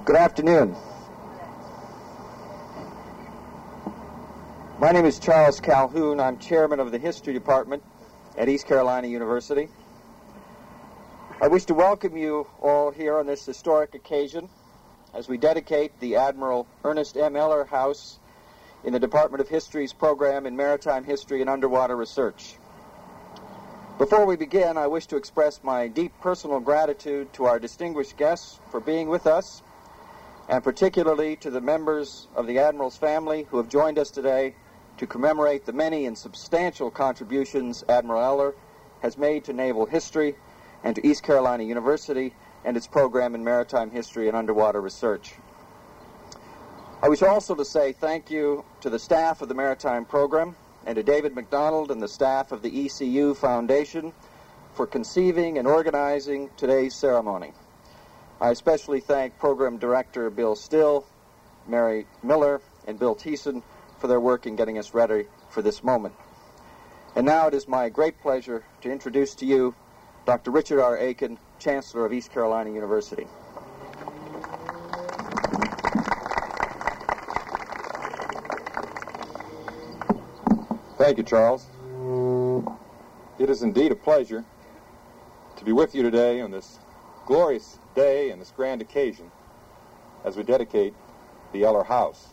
Good afternoon. My name is Charles Calhoun. I'm chairman of the History Department at East Carolina University. I wish to welcome you all here on this historic occasion as we dedicate the Admiral Ernest M. Eller House in the Department of History's program in Maritime History and Underwater Research. Before we begin, I wish to express my deep personal gratitude to our distinguished guests for being with us, and particularly to the members of the Admiral's family who have joined us today to commemorate the many and substantial contributions Admiral Eller has made to naval history and to East Carolina University and its program in maritime history and underwater research. I wish also to say thank you to the staff of the maritime program and to David McDonald and the staff of the ECU Foundation for conceiving and organizing today's ceremony. I especially thank Program Director Bill Still, Mary Miller, and Bill Thiessen for their work in getting us ready for this moment. And now it is my great pleasure to introduce to you Dr. Richard R. Aiken, Chancellor of East Carolina University. Thank you, Charles. It is indeed a pleasure to be with you today on this glorious day and this grand occasion as we dedicate the Eller House.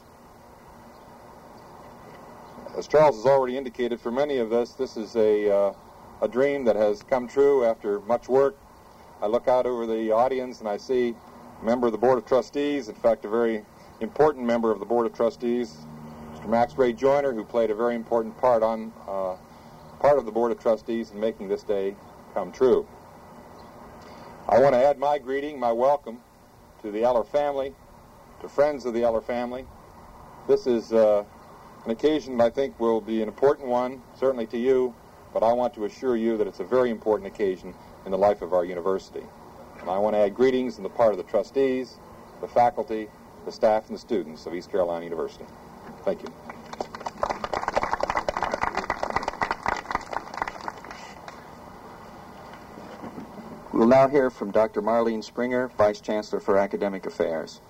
As Charles has already indicated, for many of us, this is a dream that has come true after much work. I look out over the audience and I see a member of the Board of Trustees, in fact, a very important member of the Board of Trustees, Mr. Max Ray Joyner, who played a very important part of the Board of Trustees in making this day come true. I want to add my greeting, my welcome to the Eller family, to friends of the Eller family. This is an occasion that I think will be an important one, certainly to you, but I want to assure you that it's a very important occasion in the life of our university. And I want to add greetings on the part of the trustees, the faculty, the staff, and the students of East Carolina University. Thank you. We will now hear from Dr. Marlene Springer, Vice Chancellor for Academic Affairs.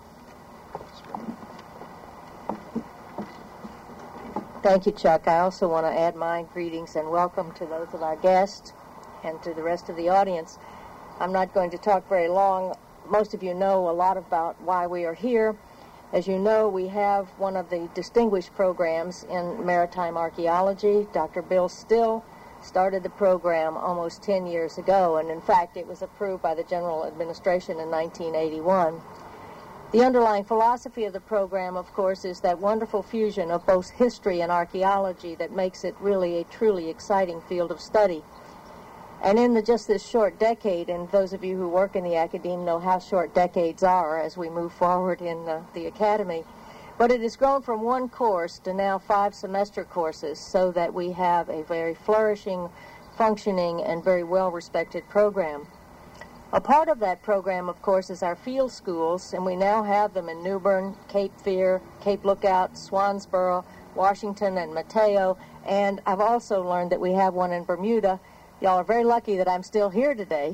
Thank you, Chuck. I also want to add my greetings and welcome to those of our guests and to the rest of the audience. I'm not going to talk very long. Most of you know a lot about why we are here. As you know, we have one of the distinguished programs in maritime archaeology. Dr. Bill Still started the program almost 10 years ago, and in fact it was approved by the General Administration in 1981. The underlying philosophy of the program, of course, is that wonderful fusion of both history and archaeology that makes it really a truly exciting field of study. And in just this short decade, and those of you who work in the academia know how short decades are as we move forward in the academy, but it has grown from one course to now 5 semester courses so that we have a very flourishing, functioning, and very well-respected program. A part of that program, of course, is our field schools, and we now have them in New Bern, Cape Fear, Cape Lookout, Swansboro, Washington, and Mateo, and I've also learned that we have one in Bermuda. Y'all are very lucky that I'm still here today.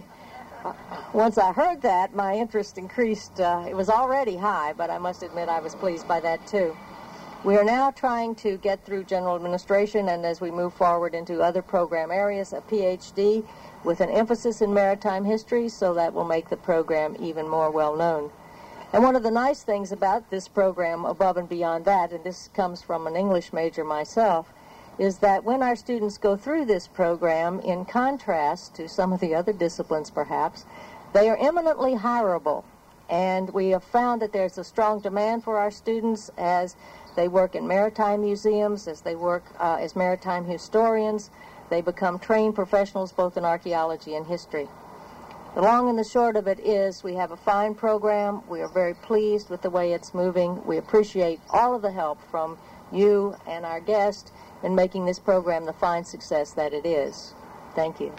Once I heard that, my interest increased. It was already high, but I must admit I was pleased by that, too. We are now trying to get through general administration, and as we move forward into other program areas, a PhD with an emphasis in maritime history, so that will make the program even more well-known. And one of the nice things about this program, above and beyond that, and this comes from an English major myself, is that when our students go through this program, in contrast to some of the other disciplines perhaps, they are eminently hireable. And we have found that there's a strong demand for our students as they work in maritime museums, as they work as maritime historians. They become trained professionals both in archaeology and history. The long and the short of it is we have a fine program. We are very pleased with the way it's moving. We appreciate all of the help from you and our guest in making this program the fine success that it is. Thank you.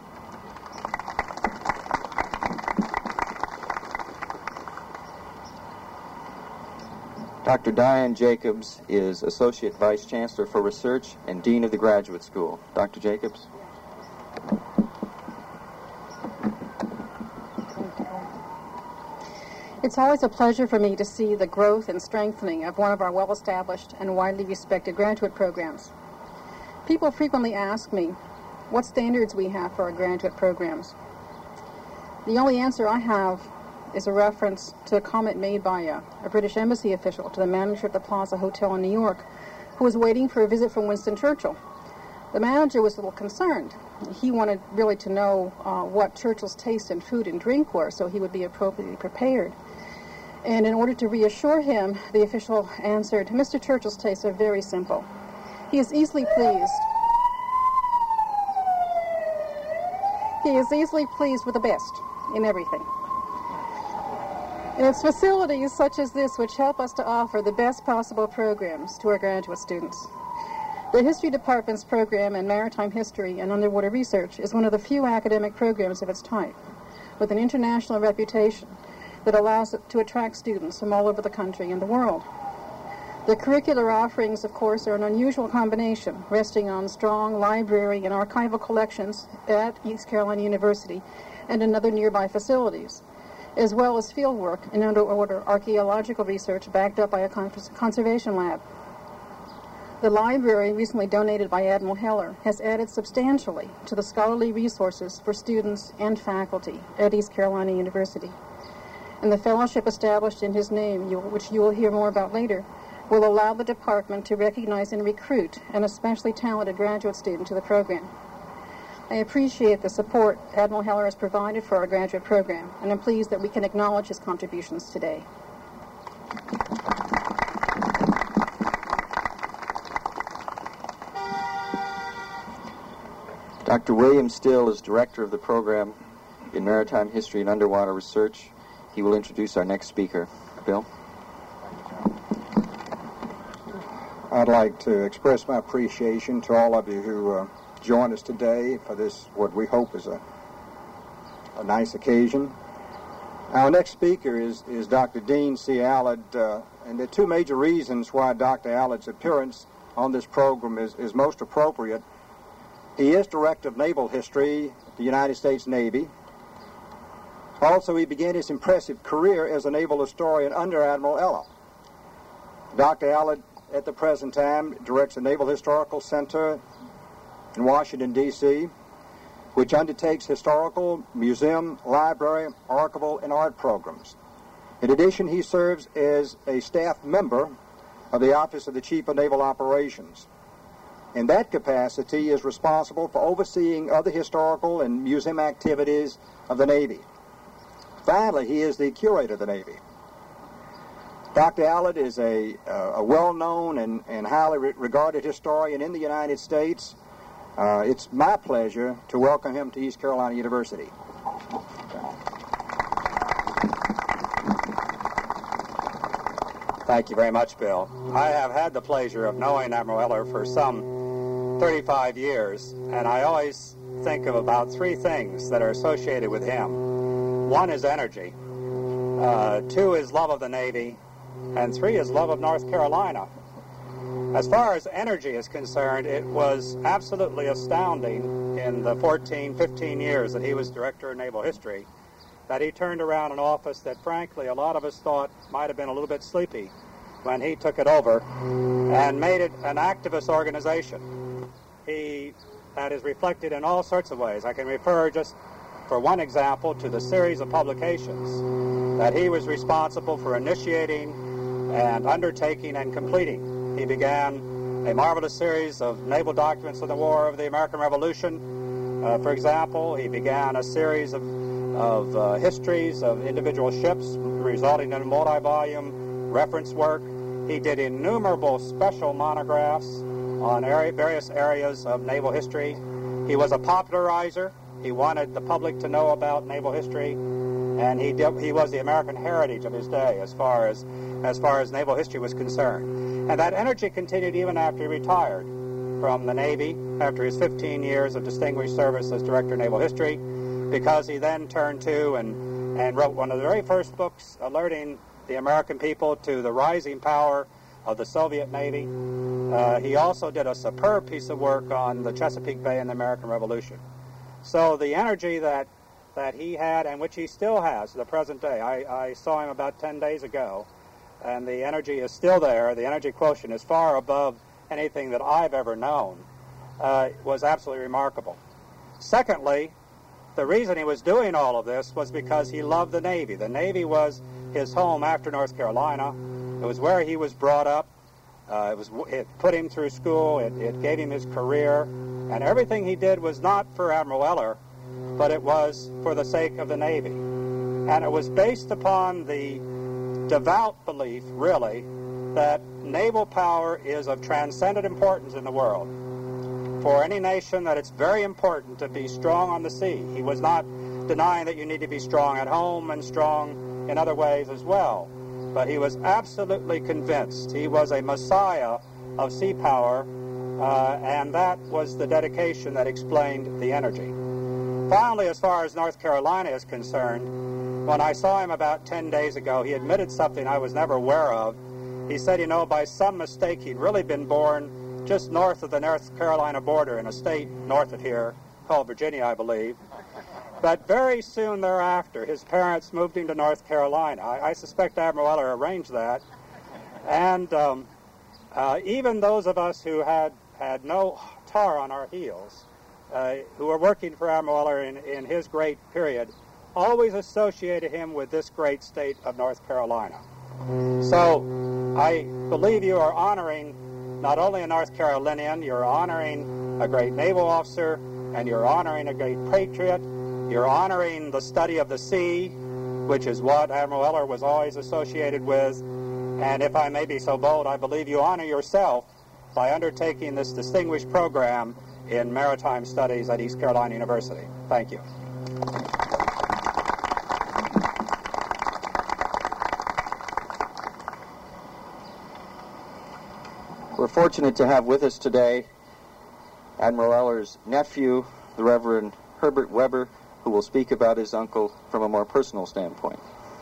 Dr. Diane Jacobs is Associate Vice Chancellor for Research and Dean of the Graduate School. Dr. Jacobs. It's always a pleasure for me to see the growth and strengthening of one of our well-established and widely respected graduate programs. People frequently ask me what standards we have for our graduate programs. The only answer I have is a reference to a comment made by a British embassy official to the manager of the Plaza Hotel in New York, who was waiting for a visit from Winston Churchill. The manager was a little concerned. He wanted really to know what Churchill's taste in food and drink were, so he would be appropriately prepared. And in order to reassure him, the official answered, "Mr. Churchill's tastes are very simple. He is easily pleased. He is easily pleased with the best in everything." And it's facilities such as this which help us to offer the best possible programs to our graduate students. The History Department's program in Maritime History and Underwater Research is one of the few academic programs of its type, with an international reputation that allows it to attract students from all over the country and the world. The curricular offerings, of course, are an unusual combination, resting on strong library and archival collections at East Carolina University and in other nearby facilities, as well as fieldwork and underwater archaeological research backed up by a conservation lab. The library, recently donated by Admiral Heller, has added substantially to the scholarly resources for students and faculty at East Carolina University. And the fellowship established in his name, which you will hear more about later, will allow the department to recognize and recruit an especially talented graduate student to the program. I appreciate the support Admiral Heller has provided for our graduate program, and I'm pleased that we can acknowledge his contributions today. Dr. William Still is Director of the Program in Maritime History and Underwater Research. He will introduce our next speaker. Bill? I'd like to express my appreciation to all of you who joined us today for this, what we hope is a nice occasion. Our next speaker is Dr. Dean C. Allard, and there are two major reasons why Dr. Allard's appearance on this program is most appropriate. He is Director of Naval History at the United States Navy. Also, he began his impressive career as a naval historian under Admiral Eller. Dr. Allard, at the present time, directs the Naval Historical Center in Washington, D.C., which undertakes historical, museum, library, archival, and art programs. In addition, he serves as a staff member of the Office of the Chief of Naval Operations. In that capacity, he is responsible for overseeing other historical and museum activities of the Navy. Finally, he is the curator of the Navy. Dr. Allard is a well-known and highly regarded historian in the United States. It's my pleasure to welcome him to East Carolina University. Thank you very much, Bill. I have had the pleasure of knowing Admiral Eller for some 35 years, and I always think of about three things that are associated with him. One is energy, two is love of the Navy, and three is love of North Carolina. As far as energy is concerned, it was absolutely astounding in the 15 years that he was Director of Naval History that he turned around an office that, frankly, a lot of us thought might have been a little bit sleepy when he took it over and made it an activist organization. That is reflected in all sorts of ways. I can refer just for one example to the series of publications that he was responsible for initiating and undertaking and completing. He began a marvelous series of naval documents of the War of the American Revolution. For example, he began a series of histories of individual ships, resulting in a multi-volume reference work. He did innumerable special monographs on various areas of naval history. He was a popularizer. He wanted the public to know about naval history, and he was the American heritage of his day as far as naval history was concerned. And that energy continued even after he retired from the Navy, after his 15 years of distinguished service as Director of Naval History, because he then turned to and wrote one of the very first books alerting the American people to the rising power of the Soviet Navy. He also did a superb piece of work on the Chesapeake Bay and the American Revolution. So the energy that that he had, and which he still has to the present day. I saw him about 10 days ago, and the energy is still there. The energy quotient is far above anything that I've ever known. Was absolutely remarkable. Secondly, the reason he was doing all of this was because he loved the Navy. The Navy was his home after North Carolina. It was where he was brought up. It put him through school. It gave him his career. And everything he did was not for Admiral Eller, but it was for the sake of the Navy. And it was based upon the devout belief, really, that naval power is of transcendent importance in the world. For any nation, that it's very important to be strong on the sea. He was not denying that you need to be strong at home and strong in other ways as well. But he was absolutely convinced he was a messiah of sea power, and that was the dedication that explained the energy. Finally, as far as North Carolina is concerned, when I saw him about 10 days ago, he admitted something I was never aware of. He said, you know, by some mistake, he'd really been born just north of the North Carolina border in a state north of here called Virginia, I believe. But very soon thereafter, his parents moved him to North Carolina. I suspect Admiral Eller arranged that. And even those of us who had no tar on our heels, who were working for Admiral Eller in his great period, always associated him with this great state of North Carolina. So I believe you are honoring not only a North Carolinian, you're honoring a great naval officer, and you're honoring a great patriot. You're honoring the study of the sea, which is what Admiral Eller was always associated with. And if I may be so bold, I believe you honor yourself by undertaking this distinguished program in maritime studies at East Carolina University. Thank you. We're fortunate to have with us today Admiral Eller's nephew, the Reverend Herbert Weber, who will speak about his uncle from a more personal standpoint.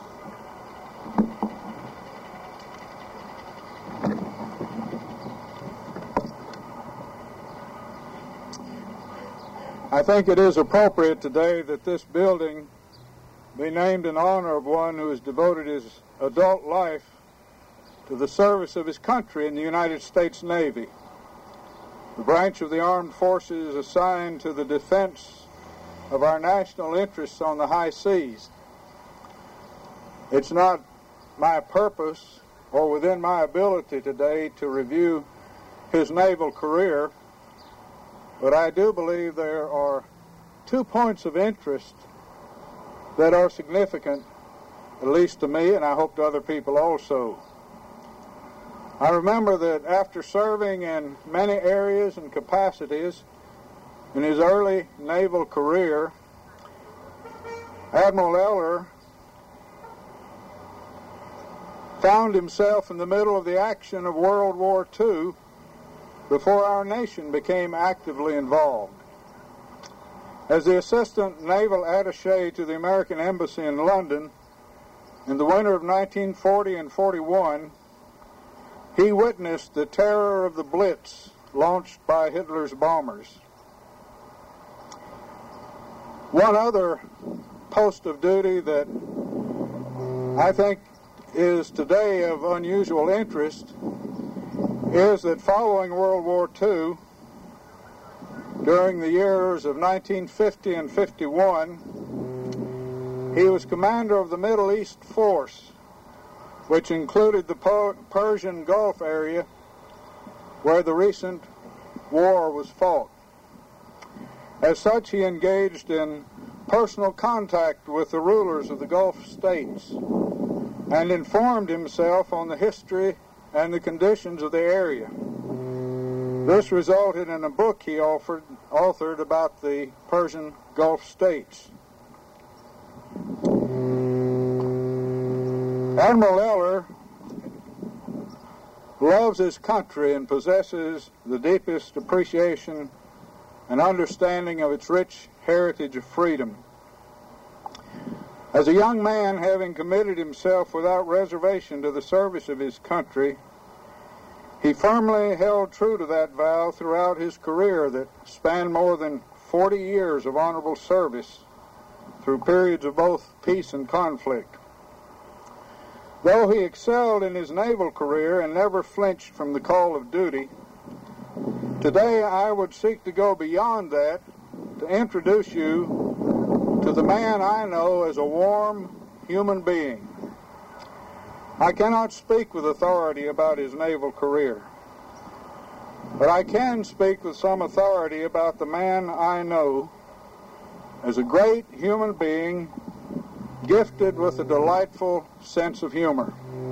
I think it is appropriate today that this building be named in honor of one who has devoted his adult life to the service of his country in the United States Navy, the branch of the armed forces assigned to the defense of our national interests on the high seas. It's not my purpose or within my ability today to review his naval career, but I do believe there are 2 points of interest that are significant, at least to me, and I hope to other people also. I remember that after serving in many areas and capacities in his early naval career, Admiral Eller found himself in the middle of the action of World War II before our nation became actively involved. As the Assistant Naval Attaché to the American Embassy in London in the winter of 1940 and 41, he witnessed the terror of the Blitz launched by Hitler's bombers. One other post of duty that I think is today of unusual interest is that following World War II, during the years of 1950 and 51, he was commander of the Middle East Force, which included the Persian Gulf area where the recent war was fought. As such, he engaged in personal contact with the rulers of the Gulf states and informed himself on the history and the conditions of the area. This resulted in a book he authored about the Persian Gulf states. Admiral Eller loves his country and possesses the deepest appreciation and understanding of its rich heritage of freedom. As a young man, having committed himself without reservation to the service of his country, he firmly held true to that vow throughout his career that spanned more than 40 years of honorable service through periods of both peace and conflict. Though he excelled in his naval career and never flinched from the call of duty, today I would seek to go beyond that to introduce you to the man I know as a warm human being. I cannot speak with authority about his naval career, but I can speak with some authority about the man I know as a great human being gifted with a delightful sense of humor.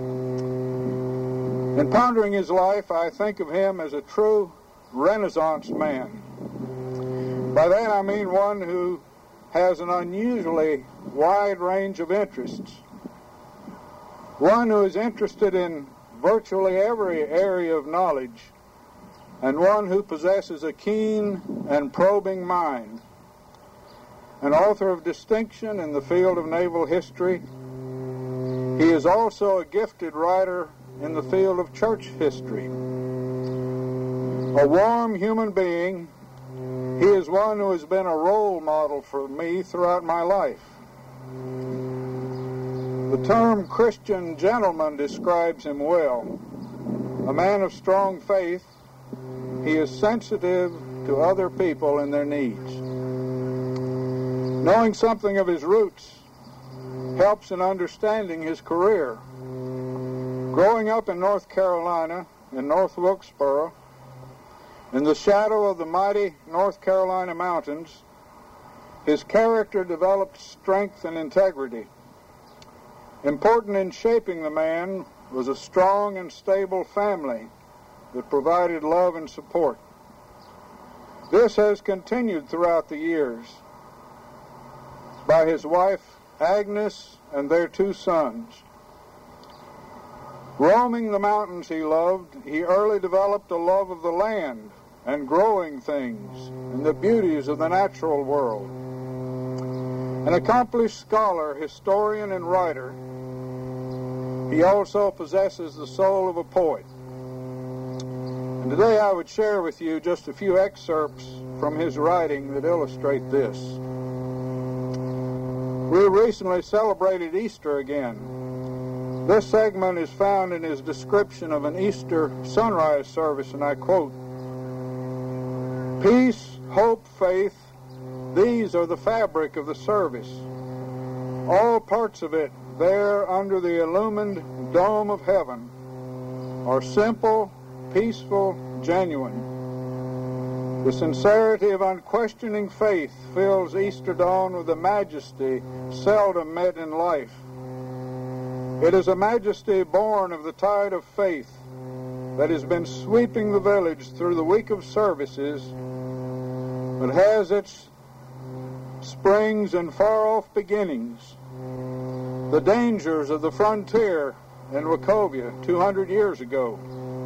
In pondering his life, I think of him as a true Renaissance man. By that I mean one who has an unusually wide range of interests, one who is interested in virtually every area of knowledge, and one who possesses a keen and probing mind. An author of distinction in the field of naval history, he is also a gifted writer in the field of church history. A warm human being, he is one who has been a role model for me throughout my life. The term Christian gentleman describes him well. A man of strong faith, he is sensitive to other people and their needs. Knowing something of his roots helps in understanding his career. Growing up in North Carolina, in North Wilkesboro, in the shadow of the mighty North Carolina mountains, his character developed strength and integrity. Important in shaping the man was a strong and stable family that provided love and support. This has continued throughout the years by his wife Agnes and their 2 sons. Roaming the mountains he loved, he early developed a love of the land and growing things and the beauties of the natural world. An accomplished scholar, historian, and writer, he also possesses the soul of a poet. And today I would share with you just a few excerpts from his writing that illustrate this. We recently celebrated Easter again. This segment is found in his description of an Easter sunrise service, and I quote, "Peace, hope, faith, these are the fabric of the service. All parts of it there under the illumined dome of heaven are simple, peaceful, genuine. The sincerity of unquestioning faith fills Easter dawn with a majesty seldom met in life. It is a majesty born of the tide of faith that has been sweeping the village through the week of services, but has its springs and far-off beginnings. The dangers of the frontier in Wachovia 200 years ago.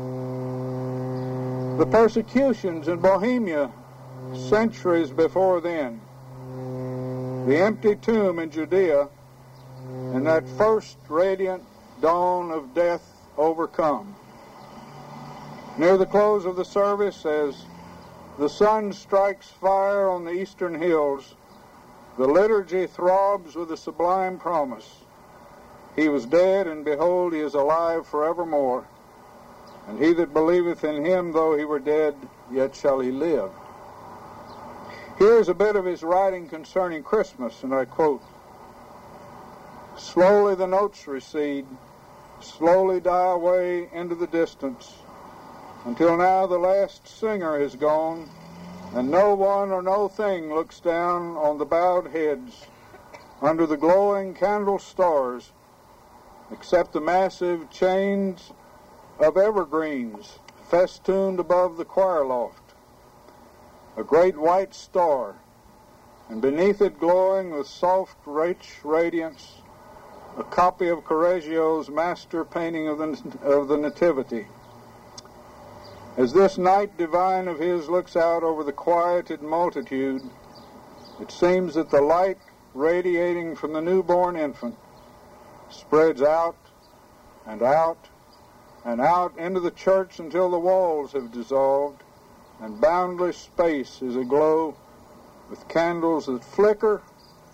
The persecutions in Bohemia centuries before then. The empty tomb in Judea, and that first radiant dawn of death overcome. Near the close of the service, as the sun strikes fire on the eastern hills, the liturgy throbs with the sublime promise. He was dead, and behold, he is alive forevermore. And he that believeth in him, though he were dead, yet shall he live." Here is a bit of his writing concerning Christmas, and I quote, "Slowly the notes recede, slowly die away into the distance, until now the last singer is gone, and no one or no thing looks down on the bowed heads under the glowing candle stars, except the massive chains of evergreens festooned above the choir loft. A great white star, and beneath it glowing with soft, rich radiance, a copy of Correggio's master painting of the Nativity. As this night divine of his looks out over the quieted multitude, it seems that the light radiating from the newborn infant spreads out and out and out into the church until the walls have dissolved, and boundless space is aglow with candles that flicker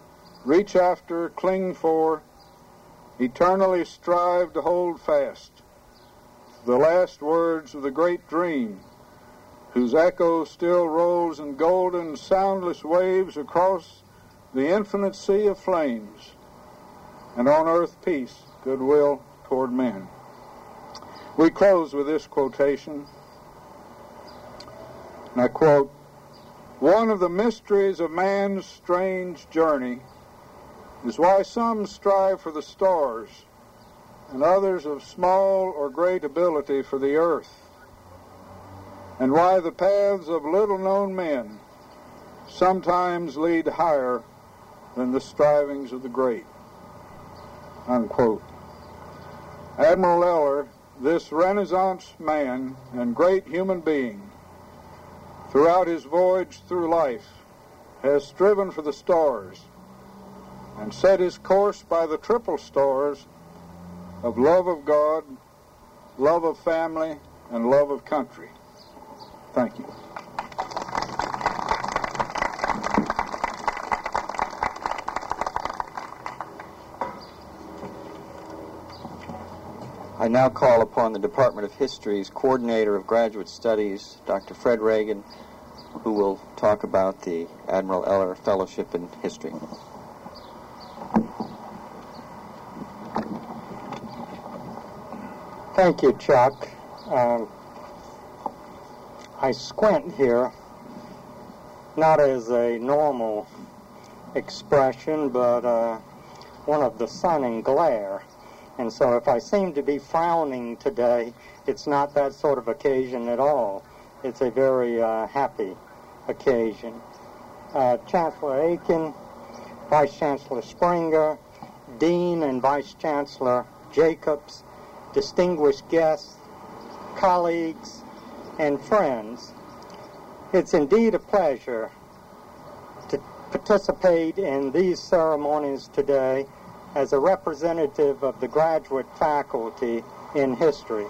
reach after, cling for, eternally strive to hold fast the last words of the great dream, whose echo still rolls in golden, soundless waves across the infinite sea of flames, and on earth peace, goodwill toward men. We close with this quotation, and I quote, "One of the mysteries of man's strange journey is why some strive for the stars and others of small or great ability for the earth, and why the paths of little-known men sometimes lead higher than the strivings of the great." Unquote. Admiral Eller, this Renaissance man and great human being, throughout his voyage through life, has striven for the stars and set his course by the triple stars of love of God, love of family, and love of country. Thank you. I now call upon the Department of History's Coordinator of Graduate Studies, Dr. Fred Reagan, who will talk about the Admiral Eller Fellowship in History. Thank you, Chuck. I squint here, not as a normal expression, but one of the sun and glare. And so if I seem to be frowning today, it's not that sort of occasion at all. It's a very happy occasion. Chancellor Aiken, Vice Chancellor Springer, Dean and Vice Chancellor Jacobs, distinguished guests, colleagues, and friends, it's indeed a pleasure to participate in these ceremonies today as a representative of the graduate faculty in history.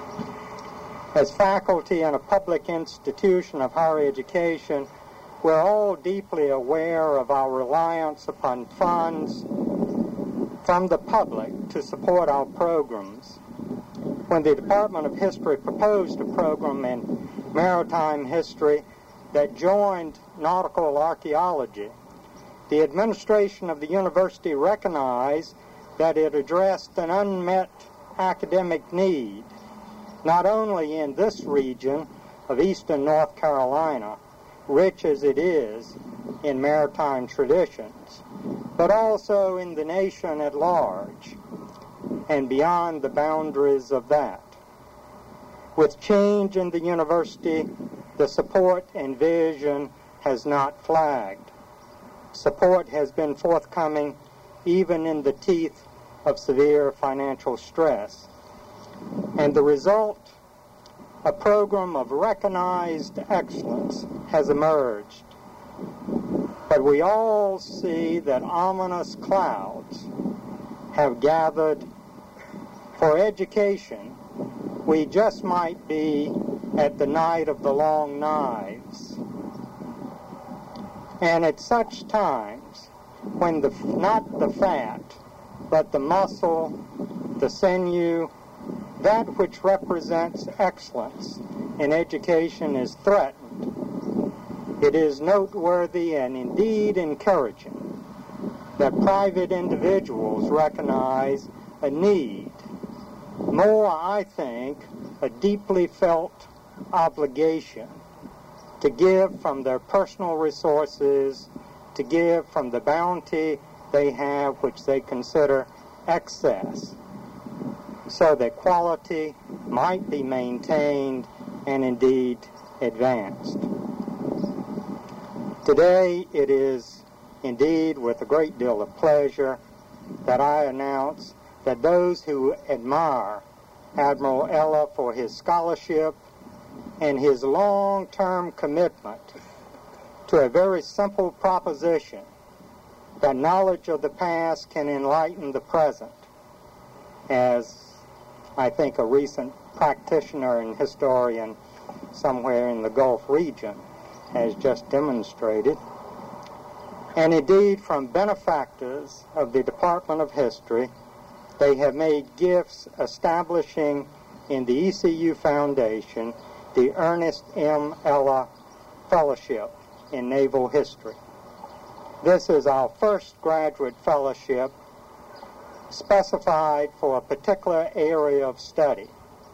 As faculty in a public institution of higher education, we're all deeply aware of our reliance upon funds from the public to support our programs. When the Department of History proposed a program in maritime history that joined nautical archaeology, the administration of the university recognized that it addressed an unmet academic need, not only in this region of eastern North Carolina, rich as it is in maritime traditions, but also in the nation at large and beyond the boundaries of that. With change in the university, the support and vision has not flagged. Support has been forthcoming even in the teeth of severe financial stress. And the result, a program of recognized excellence has emerged. But we all see that ominous clouds have gathered. For education, we just might be at the night of the long knives. And at such times, when not the fat, but the muscle, the sinew, that which represents excellence in education is threatened, it is noteworthy and indeed encouraging that private individuals recognize a need, more, I think, a deeply felt obligation to give from their personal resources, to give from the bounty they have, which they consider excess, so that quality might be maintained and indeed advanced. Today it is indeed with a great deal of pleasure that I announce that those who admire Admiral Eller for his scholarship and his long-term commitment to a very simple proposition that knowledge of the past can enlighten the present, as I think a recent practitioner and historian somewhere in the Gulf region has just demonstrated. and indeed from benefactors of the Department of History, they have made gifts establishing in the ECU Foundation the Ernest M. Eller Fellowship in Naval History. This is our first graduate fellowship specified for a particular area of study.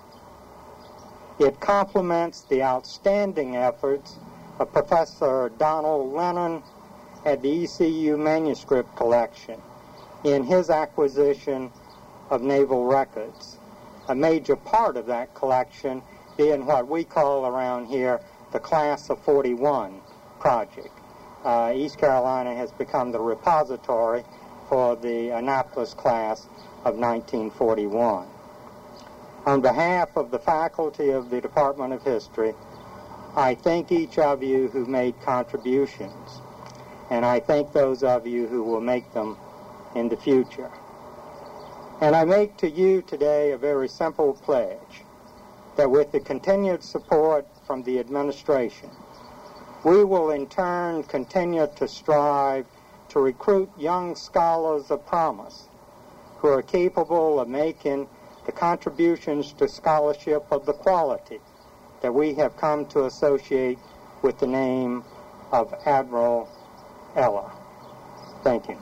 It complements the outstanding efforts of Professor Donald Lennon at the ECU Manuscript Collection in his acquisition of naval records. A major part of that collection being what we call around here the Class of 41 project. East Carolina has become the repository for the Annapolis class of 1941. On behalf of the faculty of the Department of History, I thank each of you who made contributions, and I thank those of you who will make them in the future. And I make to you today a very simple pledge, that with the continued support from the administration, we will in turn continue to strive to recruit young scholars of promise who are capable of making the contributions to scholarship of the quality that we have come to associate with the name of Admiral Eller. Thank you.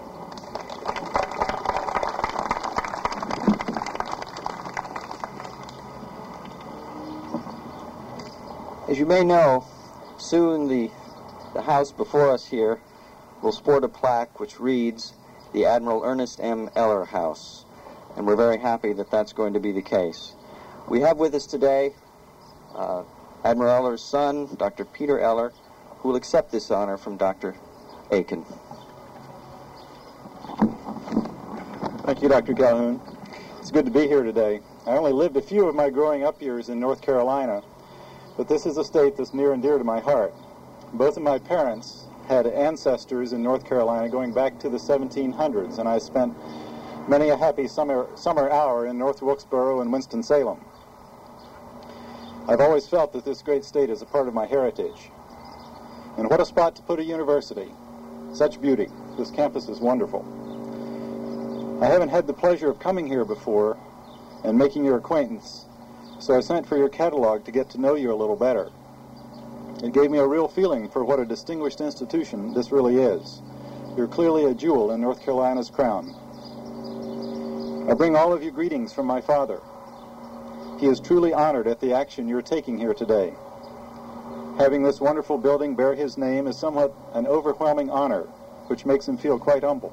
As you may know, soon the house before us here will sport a plaque which reads the Admiral Ernest M. Eller House, and we're very happy that that's going to be the case. We have with us today Admiral Eller's son, Dr. Peter Eller, who will accept this honor from Dr. Aiken. Thank you, Dr. Calhoun. It's good to be here today. I only lived a few of my growing up years in North Carolina, but this is a state that's near and dear to my heart. Both of my parents had ancestors in North Carolina going back to the 1700s, and I spent many a happy summer hour in North Wilkesboro and Winston-Salem. I've always felt that this great state is a part of my heritage. And what a spot to put a university. Such beauty. This campus is wonderful. I haven't had the pleasure of coming here before and making your acquaintance, so I sent for your catalog to get to know you a little better. It gave me a real feeling for what a distinguished institution this really is. You're clearly a jewel in North Carolina's crown. I bring all of you greetings from my father. He is truly honored at the action you're taking here today. Having this wonderful building bear his name is somewhat an overwhelming honor, which makes him feel quite humble.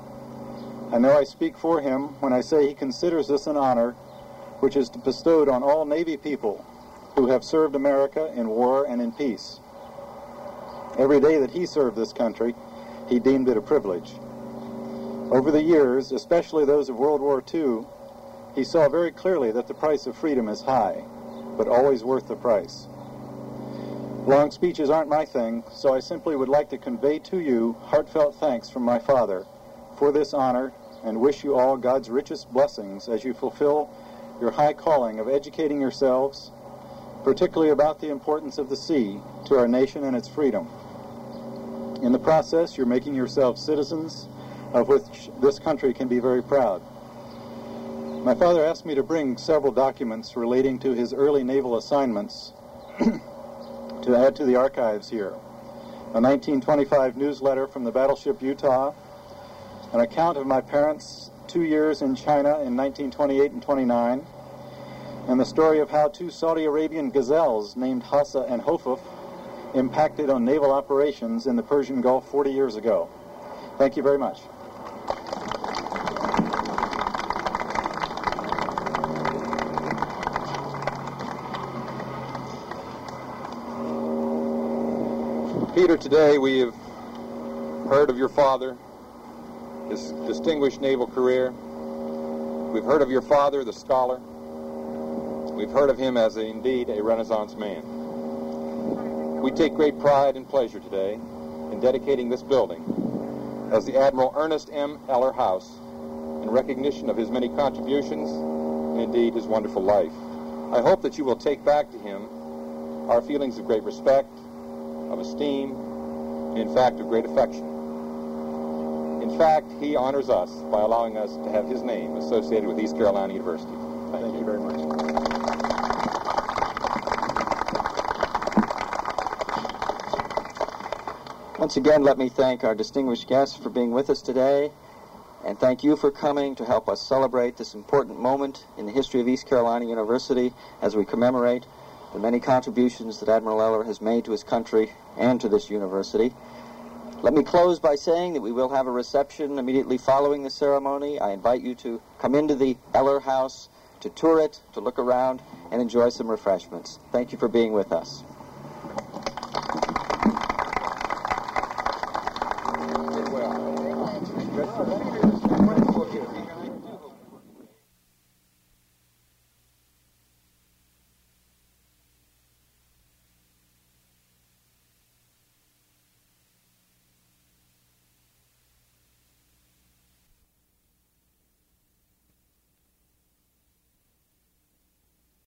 I know I speak for him when I say he considers this an honor which is bestowed on all Navy people who have served America in war and in peace. Every day that he served this country, he deemed it a privilege. Over the years, especially those of World War II, he saw very clearly that the price of freedom is high, but always worth the price. Long speeches aren't my thing, so I simply would like to convey to you heartfelt thanks from my father for this honor and wish you all God's richest blessings as you fulfill your high calling of educating yourselves, particularly about the importance of the sea to our nation and its freedom. In the process, you're making yourselves citizens of which this country can be very proud. My father asked me to bring several documents relating to his early naval assignments to add to the archives here. A 1925 newsletter from the battleship Utah, an account of my parents' 2 years in China in 1928 and 29, and the story of how 2 Saudi Arabian gazelles named Hassa and Hofuf impacted on naval operations in the Persian Gulf 40 years ago. Thank you very much. Peter, today we have heard of your father, his distinguished naval career. We've heard of your father, the scholar. We've heard of him as indeed a Renaissance man. We take great pride and pleasure today in dedicating this building as the Admiral Ernest M. Eller House in recognition of his many contributions and indeed his wonderful life. I hope that you will take back to him our feelings of great respect, of esteem, and in fact of great affection. In fact, he honors us by allowing us to have his name associated with East Carolina University. Thank you very much. Once again, let me thank our distinguished guests for being with us today, and thank you for coming to help us celebrate this important moment in the history of East Carolina University as we commemorate the many contributions that Admiral Eller has made to his country and to this university. Let me close by saying that we will have a reception immediately following the ceremony. I invite you to come into the Eller House, to tour it, to look around, and enjoy some refreshments. Thank you for being with us.